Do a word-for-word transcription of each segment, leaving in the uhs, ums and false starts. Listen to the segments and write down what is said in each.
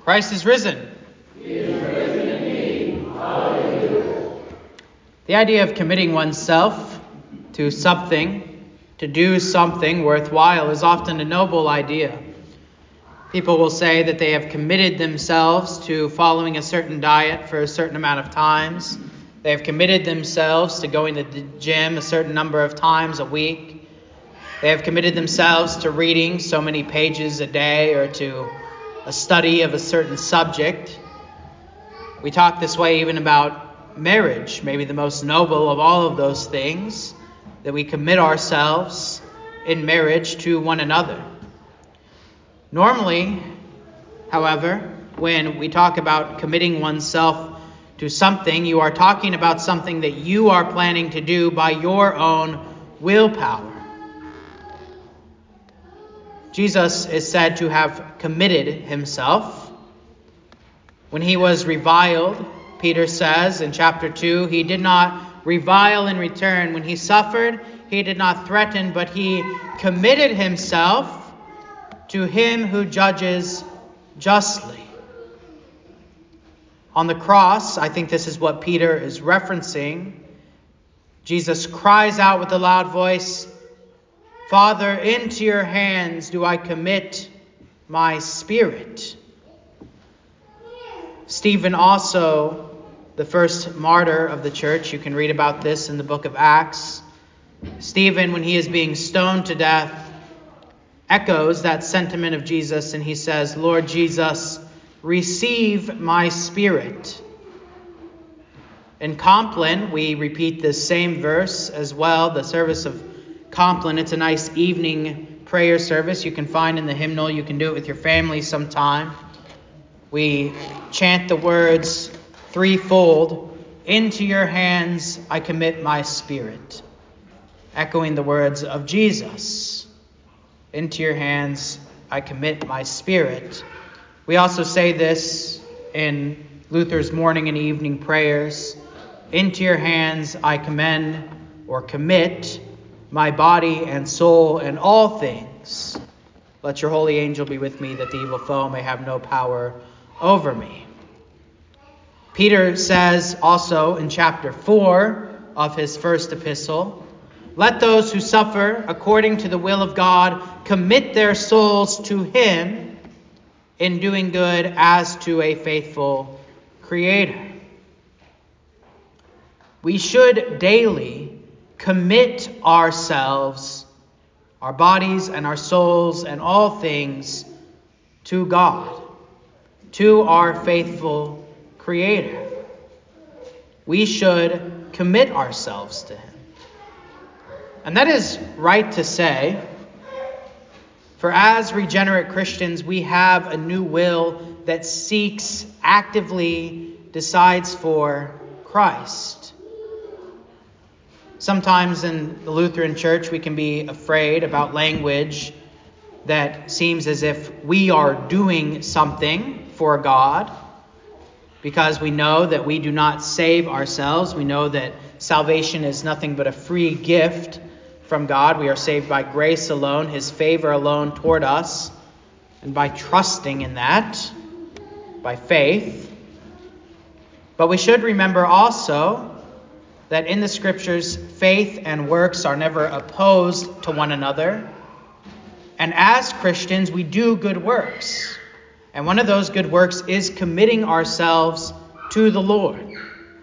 Christ is risen. He is risen indeed. Hallelujah. The idea of committing oneself to something, to do something worthwhile, is often a noble idea. People will say that they have committed themselves to following a certain diet for a certain amount of times. They have committed themselves to going to the gym a certain number of times a week. They have committed themselves to reading so many pages a day or to a study of a certain subject. We talk this way even about marriage, maybe the most noble of all of those things, that we commit ourselves in marriage to one another. Normally, however, when we talk about committing oneself to something, you are talking about something that you are planning to do by your own willpower. Jesus is said to have committed himself. When he was reviled, Peter says in chapter two, he did not revile in return. When he suffered, he did not threaten, but he committed himself to him who judges justly. On the cross, I think this is what Peter is referencing. Jesus cries out with a loud voice, "Father, into your hands do I commit my spirit." Stephen, also the first martyr of the church, you can read about this in the book of Acts. Stephen, when he is being stoned to death, echoes that sentiment of Jesus, and he says, "Lord Jesus, receive my spirit." In Compline, we repeat this same verse as well, the service of Compline. It's a nice evening prayer service you can find in the hymnal. You can do it with your family sometime. We chant the words threefold, "Into your hands I commit my spirit," echoing the words of Jesus. "Into your hands I commit my spirit." We also say this in Luther's morning and evening prayers. "Into your hands I commend or commit my body and soul and all things. Let your holy angel be with me, that the evil foe may have no power over me." Peter says also in chapter four of his first epistle, "Let those who suffer according to the will of God commit their souls to him in doing good as to a faithful Creator." We should daily commit ourselves, our bodies and our souls and all things to God, to our faithful Creator. We should commit ourselves to him. And that is right to say, for as regenerate Christians, we have a new will that seeks, actively decides for Christ. Sometimes in the Lutheran Church, we can be afraid about language that seems as if we are doing something for God, because we know that we do not save ourselves. We know that salvation is nothing but a free gift from God. We are saved by grace alone, his favor alone toward us, and by trusting in that, by faith. But we should remember also that in the Scriptures, faith and works are never opposed to one another. And as Christians, we do good works. And one of those good works is committing ourselves to the Lord. And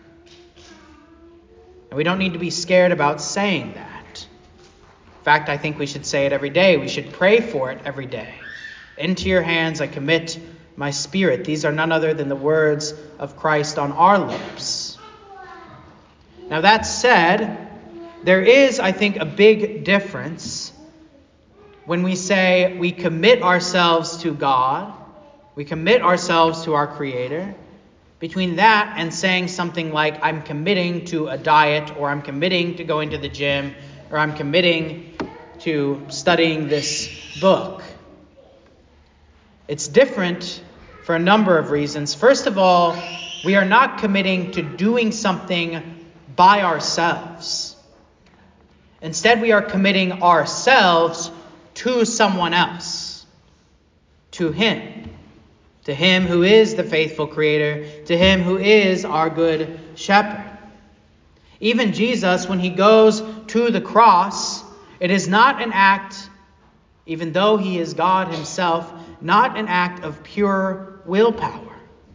we don't need to be scared about saying that. In fact, I think we should say it every day. We should pray for it every day. "Into your hands I commit my spirit." These are none other than the words of Christ on our lips. Now that said, there is, I think, a big difference when we say we commit ourselves to God, we commit ourselves to our Creator, between that and saying something like, "I'm committing to a diet," or "I'm committing to going to the gym," or "I'm committing to studying this book." It's different for a number of reasons. First of all, we are not committing to doing something by ourselves. Instead, we are committing ourselves to someone else, to him. to him who is the faithful creator, to him who is our good shepherd. Even Jesus, when he goes to the cross, it is not an act, even though he is God himself, not an act of pure willpower.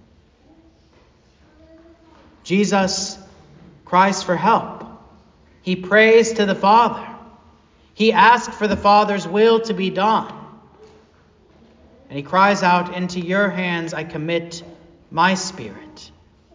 Jesus cries for help. He prays to the Father. He asks for the Father's will to be done. And he cries out, "Into your hands I commit my spirit."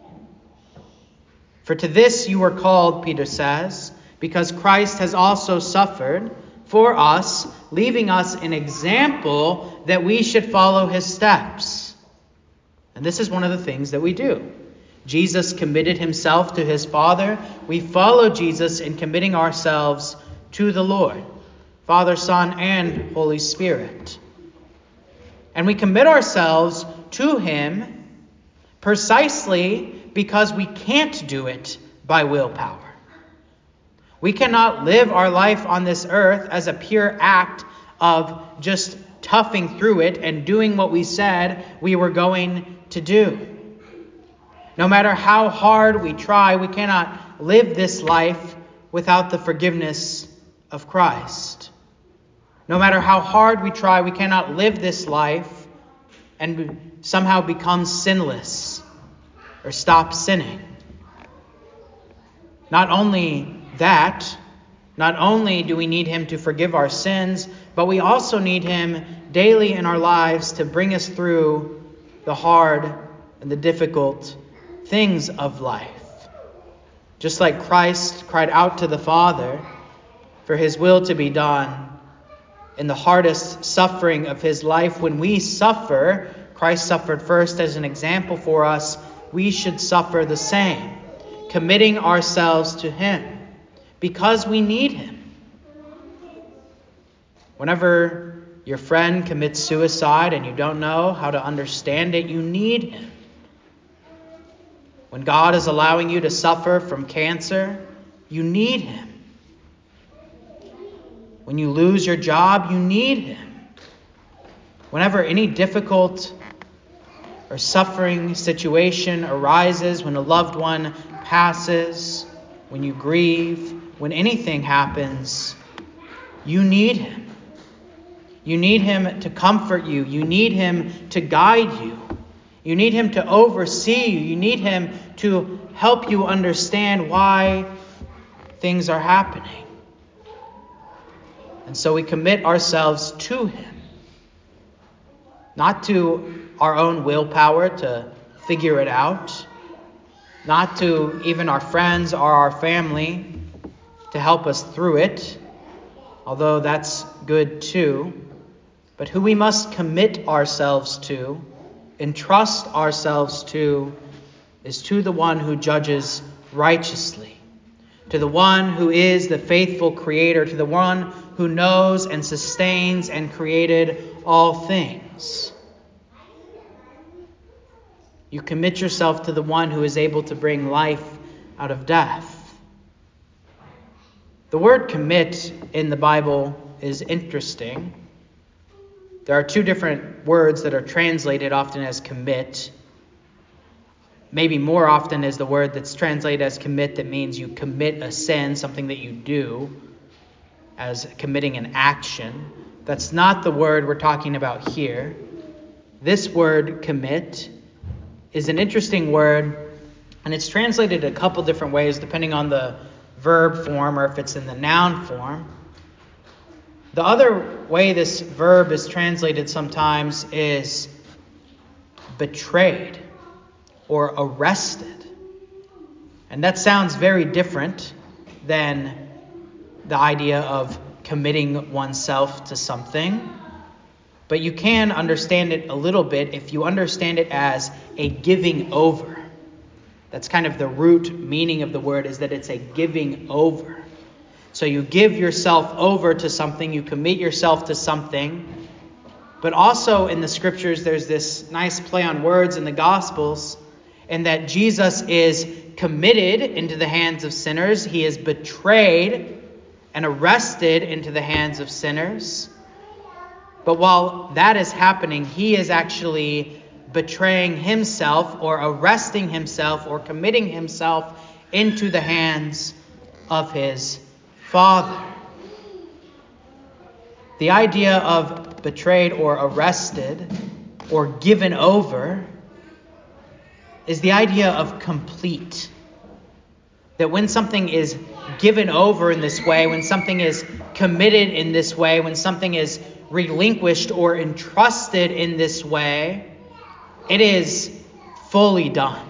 For to this you were called, Peter says, because Christ has also suffered for us, leaving us an example that we should follow his steps. And this is one of the things that we do. Jesus committed himself to his Father. We follow Jesus in committing ourselves to the Lord, Father, Son, and Holy Spirit. And we commit ourselves to him precisely because we can't do it by willpower. We cannot live our life on this earth as a pure act of just toughing through it and doing what we said we were going to do. No matter how hard we try, we cannot live this life without the forgiveness of Christ. No matter how hard we try, we cannot live this life and somehow become sinless or stop sinning. Not only that, not only do we need him to forgive our sins, but we also need him daily in our lives to bring us through the hard and the difficult things of life. Just like Christ cried out to the Father for his will to be done in the hardest suffering of his life, when we suffer, Christ suffered first as an example for us, we should suffer the same, committing ourselves to him because we need him. Whenever your friend commits suicide and you don't know how to understand it, you need him. When God is allowing you to suffer from cancer, you need him. When you lose your job, you need him. Whenever any difficult or suffering situation arises, when a loved one passes, when you grieve, when anything happens, you need him. You need him to comfort you. You need him to guide you. You need him to oversee you. You need him to help you understand why things are happening. And so we commit ourselves to him. Not to our own willpower to figure it out. Not to even our friends or our family to help us through it, although that's good too. But who we must commit ourselves to, entrust ourselves to, is to the one who judges righteously, to the one who is the faithful creator, to the one who knows and sustains and created all things. You commit yourself to the one who is able to bring life out of death. The word commit in the Bible is interesting. There are two different words that are translated often as commit. Maybe more often is the word that's translated as commit that means you commit a sin, something that you do, as committing an action. That's not the word we're talking about here. This word commit is an interesting word, and it's translated a couple different ways depending on the verb form or if it's in the noun form. The other way this verb is translated sometimes is betrayed or arrested. And that sounds very different than the idea of committing oneself to something. But you can understand it a little bit if you understand it as a giving over. That's kind of the root meaning of the word, is that it's a giving over. So you give yourself over to something, you commit yourself to something. But also in the scriptures, there's this nice play on words in the Gospels, in that Jesus is committed into the hands of sinners. He is betrayed and arrested into the hands of sinners. But while that is happening, he is actually betraying himself or arresting himself or committing himself into the hands of his Father. The idea of betrayed or arrested or given over is the idea of complete. That when something is given over in this way, when something is committed in this way, when something is relinquished or entrusted in this way, it is fully done.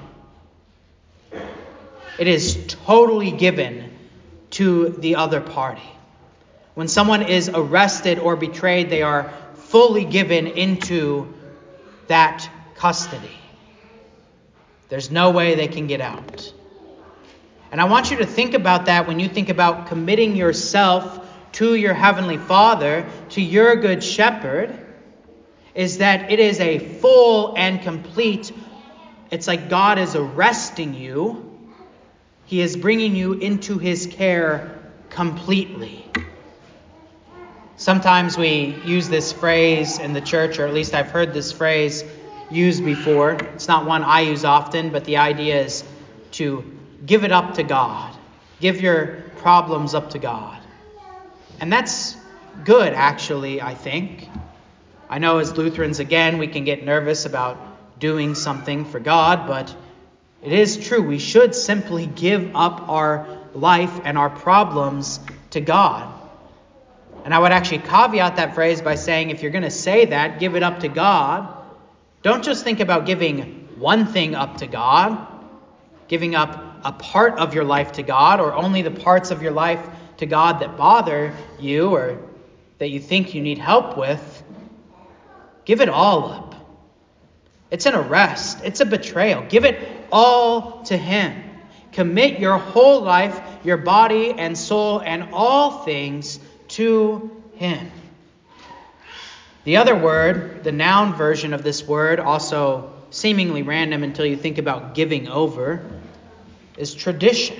It is totally given to the other party. When someone is arrested or betrayed, they are fully given into that custody. There's no way they can get out. And I want you to think about that when you think about committing yourself to your Heavenly Father, to your Good Shepherd, is that it is a full and complete, it's like God is arresting you. He is bringing you into his care completely. Sometimes we use this phrase in the church, or at least I've heard this phrase used before. It's not one I use often, but the idea is to give it up to God. Give your problems up to God. And that's good, actually, I think. I know as Lutherans, again, we can get nervous about doing something for God, but it is true. We should simply give up our life and our problems to God. And I would actually caveat that phrase by saying, if you're going to say that, give it up to God, don't just think about giving one thing up to God, giving up a part of your life to God, or only the parts of your life to God that bother you or that you think you need help with. Give it all up. It's an arrest. It's a betrayal. Give it all to him. Commit your whole life, your body and soul and all things to him. The other word, the noun version of this word, also seemingly random until you think about giving over, is tradition.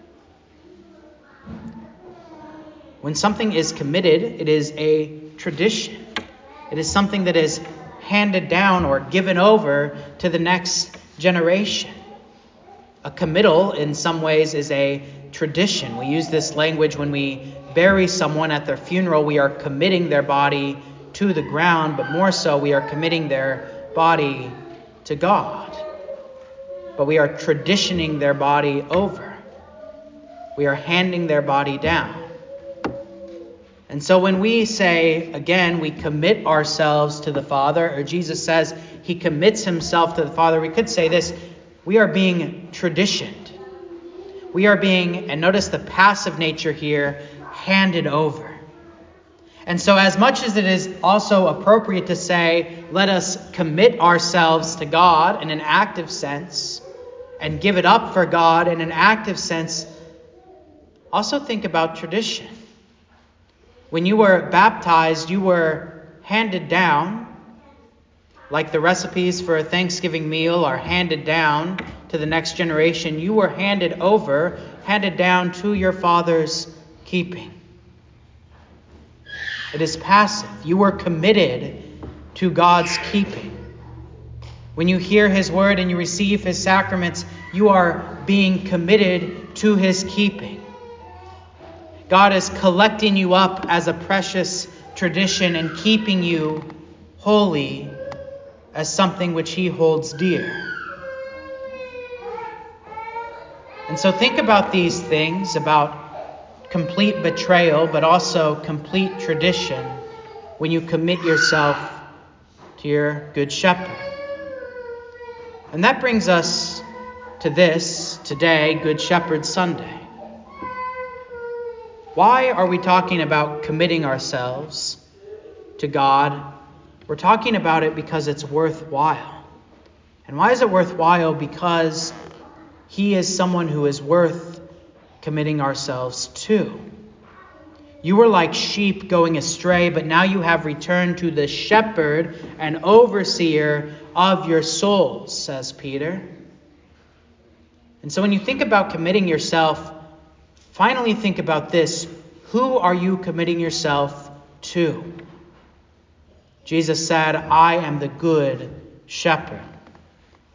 When something is committed, it is a tradition. It is something that is handed down or given over to the next generation. A committal, in some ways, is a tradition. We use this language when we bury someone at their funeral. We are committing their body to the ground, but more so, we are committing their body to God. But we are traditioning their body over. We are handing their body down. And so when we say, again, we commit ourselves to the Father, or Jesus says he commits himself to the Father, we could say this: we are being traditioned. We are being, and notice the passive nature here, handed over. And so as much as it is also appropriate to say, let us commit ourselves to God in an active sense, and give it up for God in an active sense, also think about tradition. When you were baptized, you were handed down, like the recipes for a Thanksgiving meal are handed down to the next generation. You were handed over, handed down to your Father's keeping. It is passive. You were committed to God's keeping. When you hear his word and you receive his sacraments, you are being committed to his keeping. God is collecting you up as a precious tradition and keeping you holy as something which he holds dear. And so think about these things, about complete betrayal, but also complete tradition when you commit yourself to your Good Shepherd. And that brings us to this, today, Good Shepherd Sunday. Why are we talking about committing ourselves to God? We're talking about it because it's worthwhile. And why is it worthwhile? Because he is someone who is worth committing ourselves to. You were like sheep going astray, but now you have returned to the shepherd and overseer of your souls, says Peter. And so when you think about committing yourself, finally think about this. Who are you committing yourself to? Jesus said, I am the good shepherd.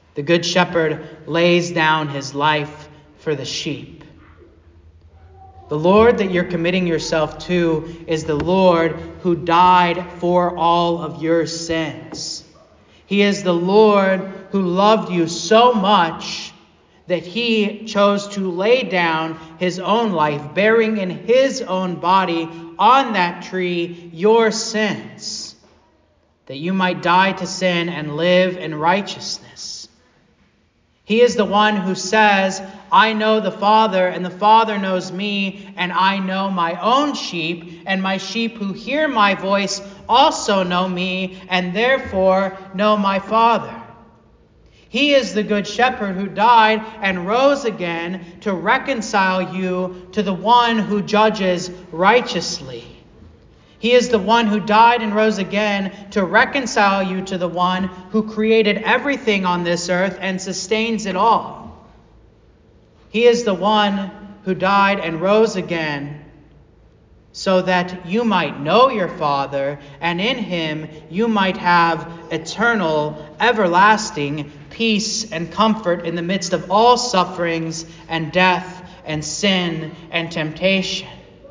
The Good Shepherd lays down his life for the sheep. The Lord that you're committing yourself to is the Lord who died for all of your sins. He is the Lord who loved you so much that he chose to lay down his own life, bearing in his own body on that tree your sins, that you might die to sin and live in righteousness. He is the one who says, I know the Father, and the Father knows me, and I know my own sheep, and my sheep who hear my voice also know me, and therefore know my Father. He is the Good Shepherd who died and rose again to reconcile you to the one who judges righteously. He is the one who died and rose again to reconcile you to the one who created everything on this earth and sustains it all. He is the one who died and rose again so that you might know your Father, and in him you might have eternal, everlasting peace and comfort in the midst of all sufferings and death and sin and temptation.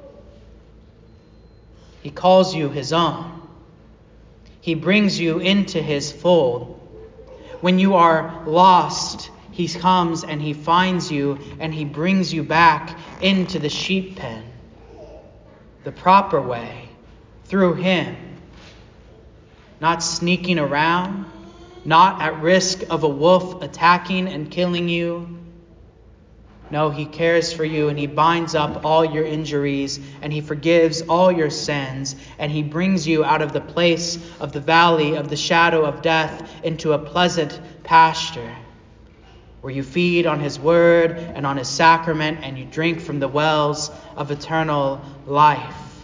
He calls you his own. He brings you into his fold. When you are lost, he comes and he finds you and he brings you back into the sheep pen. The proper way, through him. Not sneaking around, not at risk of a wolf attacking and killing you. No, he cares for you and he binds up all your injuries and he forgives all your sins and he brings you out of the place of the valley of the shadow of death into a pleasant pasture where you feed on his word and on his sacrament and you drink from the wells of eternal life.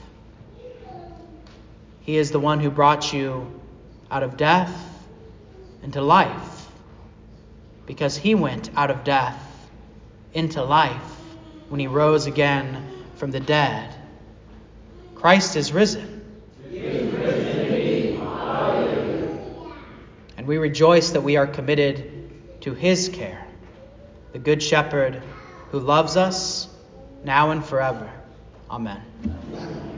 He is the one who brought you out of death into life because he went out of death into life when he rose again from the dead. Christ is risen. He is risen indeed. Hallelujah. And we rejoice that we are committed to his care, the Good Shepherd who loves us now and forever. Amen.